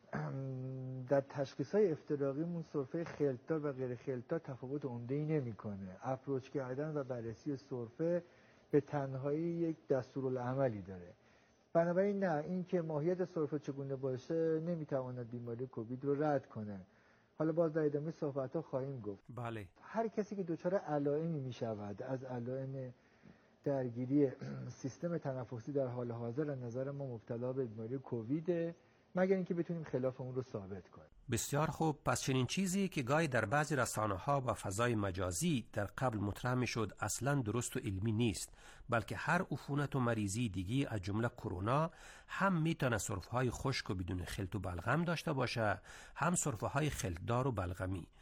در تشخیص های افتراقیمون سرفه خلطدار و غیر خلطدار تفاوت عمده‌ای نمی‌کنه. اپروچ کردن و بررسی سرفه به تنهایی یک دستورالعملی داره. بنابراین نه، این که ماهیت سرفه چگونه باشه نمیتواند بیماری کووید رو رد کنه. حالا باز در ادامه صحبت‌ها خواهیم گفت. بله. هر کسی که دچار علائمی میشود از علائم درگیری سیستم تنفسی در حال حاضر از نظر ما مبتلا به بیماری کوویده، مگر اینکه بتونیم خلاف اون رو ثابت کنیم. بسیار خوب. پس چنین چیزی که گاهی در بعضی رسانه‌ها و فضای مجازی در قبل مطرح می‌شد اصلاً درست و علمی نیست، بلکه هر عفونت و مریضی دیگی از جمله کرونا هم میتونه سرفه‌های خشک و بدون خلط و بلغم داشته باشه، هم سرفه‌های خلطدار و بلغمی.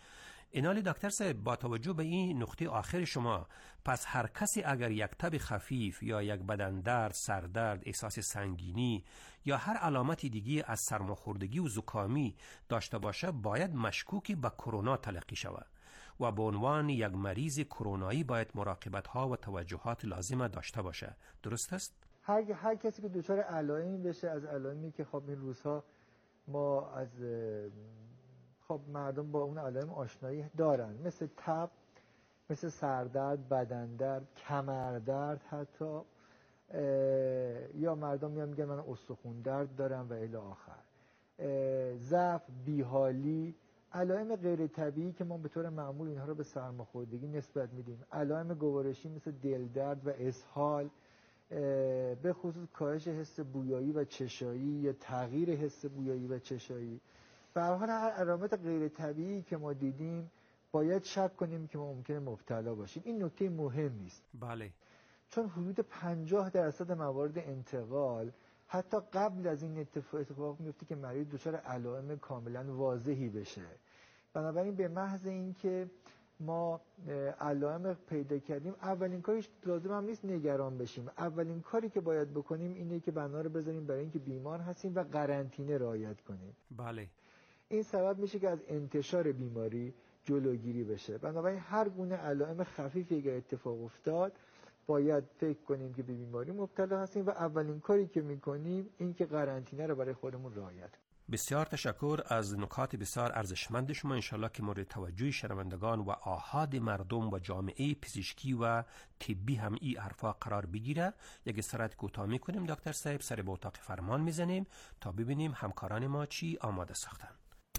اینالی دکتر صاحب، با توجه به این نقطه آخر شما، پس هر کسی اگر یک تب خفیف یا یک بدن درد، سردرد، احساس سنگینی یا هر علامت دیگی از سرماخوردگی و زکامی داشته باشه، باید مشکوکی به کرونا تلقی شود و به عنوان یک مریض کرونایی باید مراقبت ها و توجهات لازمه داشته باشه. درست است؟ هر هر کسی که دچار علائمی بشه، از علائمی که خب این روزها ما از خب مردم با اون علائم آشنایی دارن، مثل تب، مثل سردرد، بدن درد، کمردرد، حتی یا مردم میان میگن من استخوان درد دارم و الی آخر، ضعف، بیحالی، علائم غیر طبیعی که ما به طور معمول اینها رو به سرماخوردگی نسبت میدیم، علائم گوارشی مثل دل درد و اسهال، به خصوص کاهش حس بویایی و چشایی یا تغییر حس بویایی و چشایی. به هر حال هر علامت غیر طبیعی که ما دیدیم باید شک کنیم که ما ممکنه مبتلا باشیم. این نکته مهمی است. بله. چون حدود پنجاه درصد موارد انتقال حتی قبل از این اتفاق اتفاق میفته که مریض دچار علائم کاملا واضحی بشه. بنابراین به محض اینکه ما علائم پیدا کردیم، اولین کارش لازم هم نیست نگران بشیم. اولین کاری که باید بکنیم اینه که بنا رو بذاریم برای اینکه بیمار هستیم و قرنطینه رعایت کنیم. بله. این سبب میشه که از انتشار بیماری جلوگیری بشه. بنابراین هر گونه علائم خفیفی اگر اتفاق افتاد باید فکر کنیم که به بیماری مبتلا هستیم و اولین کاری که میکنیم این که قرنطینه رو برای خودمون رعایت کنیم. بسیار تشکر از نکات بسیار ارزشمند شما. انشالله که مورد توجه شنوندگان و آحاد مردم و جامعه پزشکی و طبی هم این حرفا قرار بگیره. یک استراحت کوتاه میکنیم دکتر صاحب، سر به اتاق فرمان میزنیم تا ببینیم همکاران ما چی آماده ساختن.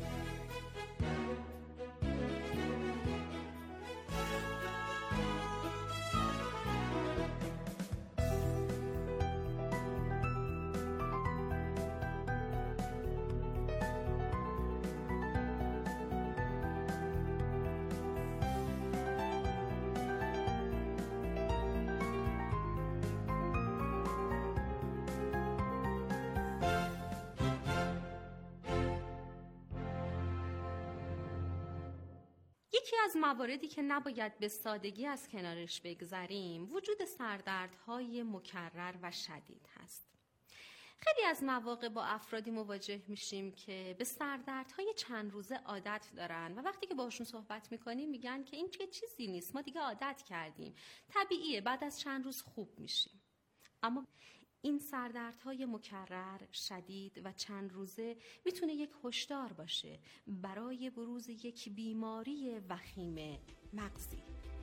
یکی از مواردی که نباید به سادگی از کنارش بگذریم وجود سردردهای مکرر و شدید هست. خیلی از مواقع با افرادی مواجه میشیم که به سردردهای چند روزه عادت دارن و وقتی که باشون صحبت میکنیم میگن که این چه چیزی نیست، ما دیگه عادت کردیم، طبیعیه، بعد از چند روز خوب میشیم. اما این سردردهای مکرر، شدید و چند روزه میتونه یک هشدار باشه برای بروز یک بیماری وخیم مغزی.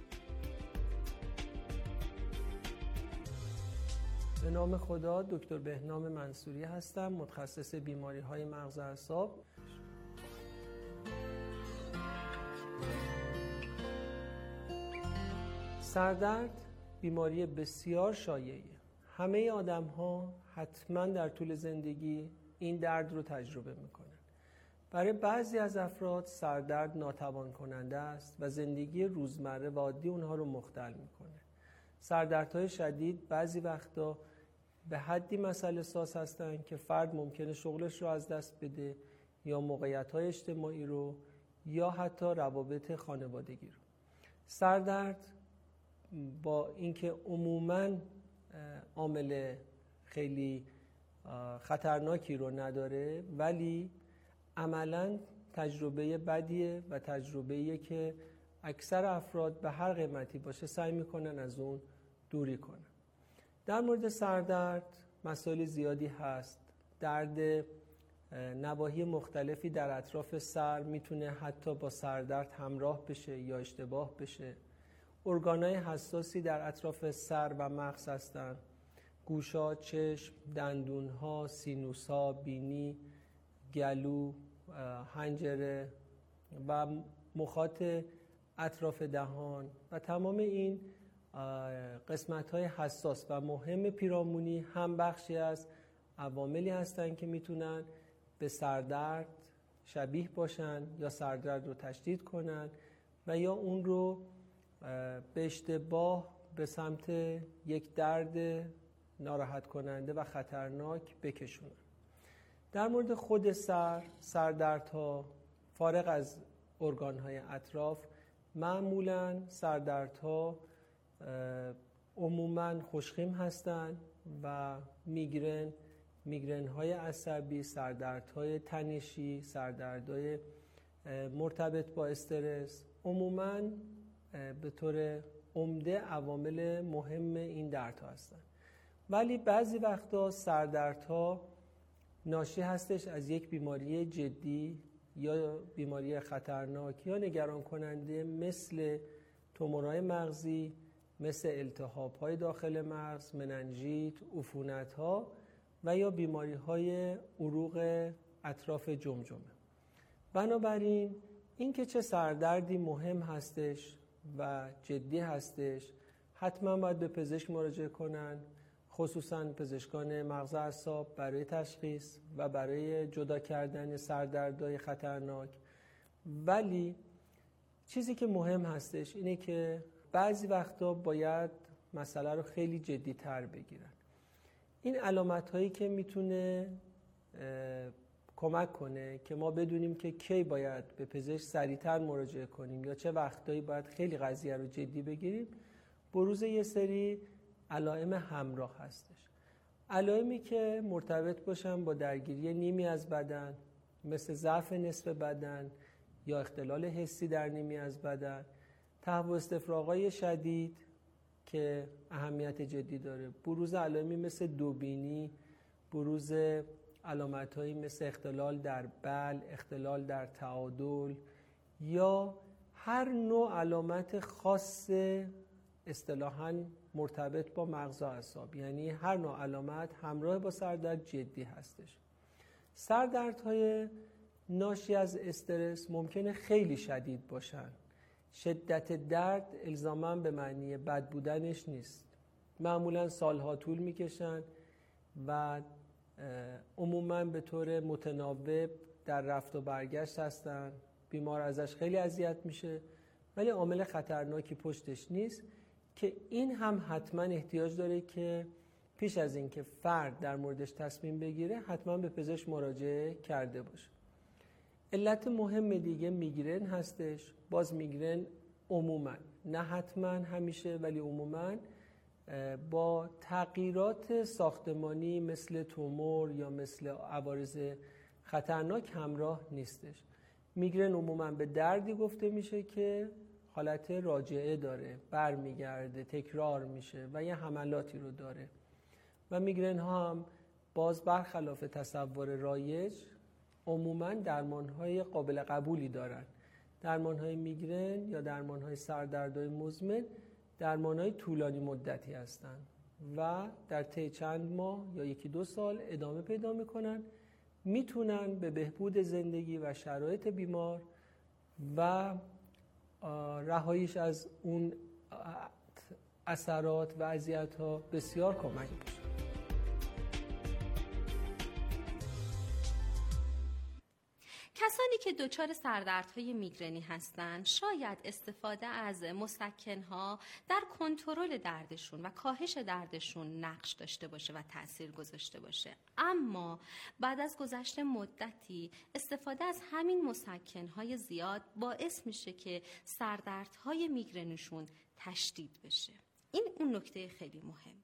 به نام خدا، دکتر بهنام منصوری هستم، متخصص بیماری‌های مغز و اعصاب. سردرد بیماری بسیار شایعیه. همه آدم ها حتما در طول زندگی این درد رو تجربه میکنن. برای بعضی از افراد سردرد ناتوان کننده است و زندگی روزمره و عادی اونها رو مختل میکنه. سردردهای شدید بعضی وقتا به حدی مسئله ساز هستن که فرد ممکنه شغلش رو از دست بده یا موقعیت‌های اجتماعی رو یا حتی روابط خانوادگی رو. سردرد با اینکه عموماً عامل خیلی خطرناکی رو نداره، ولی عملاً تجربه بدیه و تجربه‌ایه که اکثر افراد به هر قیمتی باشه سعی میکنن از اون دوری کنن. در مورد سردرد مسائل زیادی هست. درد نواحی مختلفی در اطراف سر میتونه حتی با سردرد همراه بشه یا اشتباه بشه. ارگان‌های حساسی در اطراف سر و مغز هستن: گوشا، چشم، دندون‌ها، سینوس‌ها، بینی، گلو، حنجره و مخاط اطراف دهان و تمام این قسمت‌های حساس و مهم پیرامونی هم بخشی از عواملی هستند که میتونن به سردرد شبیه باشن یا سردرد رو تشدید کنن و یا اون رو به اشتباه به سمت یک درد ناراحت کننده و خطرناک بکشونن. در مورد خود سر، سردردها فارغ از ارگان‌های اطراف. معمولاً سردردها عموماً خوشخیم هستند و میگرن، میگرن‌های عصبی، سردردهای تنشی، سردردهای مرتبط با استرس عموماً به طور عمده عوامل مهم این دردها هستند. ولی بعضی وقتا سردردها ناشی هستش از یک بیماری جدی یا بیماری خطرناک یا نگران کننده مثل تومورهای مغزی، مثل التهاب‌های داخل مغز، مننژیت، عفونت‌ها و یا بیماری‌های عروق اطراف جمجمه. بنابراین اینکه چه سردردی مهم هستش و جدی هستش حتما باید به پزشک مراجعه کنن، خصوصا پزشکان مغز و اعصاب برای تشخیص و برای جدا کردن سردردهای خطرناک. ولی چیزی که مهم هستش اینه که بعضی وقتا باید مسئله رو خیلی جدی تر بگیرن. این علامت هایی که میتونه کمک کنه که ما بدونیم که کی باید به پزشک سریعتر مراجعه کنیم یا چه وقتایی باید خیلی قضیه رو جدی بگیریم، بروز یه سری علائم همراه هستش. علائمی که مرتبط باشن با درگیری نیمی از بدن مثل ضعف نصف بدن یا اختلال حسی در نیمی از بدن، تهوع استفراغ‌های شدید که اهمیت جدی داره، بروز علائمی مثل دوبینی، بروز علامت‌هایی مثل اختلال در بلع، اختلال در تعادل یا هر نوع علامت خاص اصطلاحاً مرتبط با مغز و اعصاب، یعنی هر نوع علامت همراه با سردرد جدی هستش. سردردهای ناشی از استرس ممکنه خیلی شدید باشن. شدت درد الزاماً به معنی بد بودنش نیست. معمولاً سالها طول میکشن و عموماً به طور متناوب در رفت و برگشت هستن. بیمار ازش خیلی اذیت میشه ولی عامل خطرناکی پشتش نیست که این هم حتما احتیاج داره که پیش از اینکه فرد در موردش تصمیم بگیره حتما به پزشک مراجعه کرده باشه. علت مهم دیگه میگرن هستش. باز میگرن عموما، نه حتما همیشه ولی عموما با تغییرات ساختمانی مثل تومور یا مثل عوارض خطرناک همراه نیستش. میگرن عموما به دردی گفته میشه که حالت راجعه داره، برمیگرده، تکرار میشه و یه حملاتی رو داره. و میگرن ها هم باز برخلاف تصور رایج عموما درمانهای قابل قبولی دارن. درمانهای میگرن یا درمانهای سردردهای مزمن درمانهای طولانی مدتی هستن و در طی چند ماه یا یکی دو سال ادامه پیدا میکنن، میتونن به بهبود زندگی و شرایط بیمار و رهاییش از اون اثرات و اذیت‌ها بسیار کمک میشه. کسانی که دچار سردردهای میگرنی هستند شاید استفاده از مسکن‌ها در کنترل دردشون و کاهش دردشون نقش داشته باشه و تأثیر گذاشته باشه، اما بعد از گذشت مدتی استفاده از همین مسکن‌های زیاد باعث میشه که سردردهای میگرنشون تشدید بشه. این اون نکته خیلی مهم.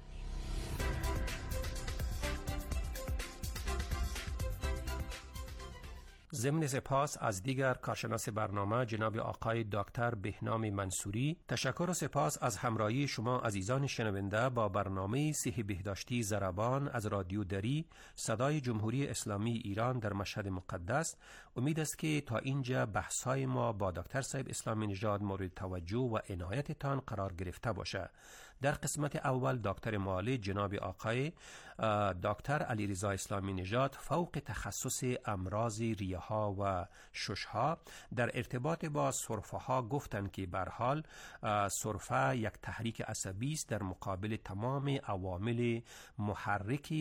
ضمن سپاس از دیگر کارشناس برنامه جناب آقای دکتر بهنام منصوری، تشکر و سپاس از همراهی شما عزیزان شنونده با برنامه صحت بهداشتی ضربان از رادیو دری صدای جمهوری اسلامی ایران در مشهد مقدس. امید است که تا اینجا بحث‌های ما با دکتر صاحب اسلامی نژاد مورد توجه و عنایتتان قرار گرفته باشه. در قسمت اول دکتر معالج جناب آقای دکتر علیرضا اسلامی نژاد فوق تخصص امراض ریه ها و شش ها در ارتباط با سرفه ها گفتند که به هر حال سرفه یک تحریک عصبی است در مقابل تمام عوامل محرک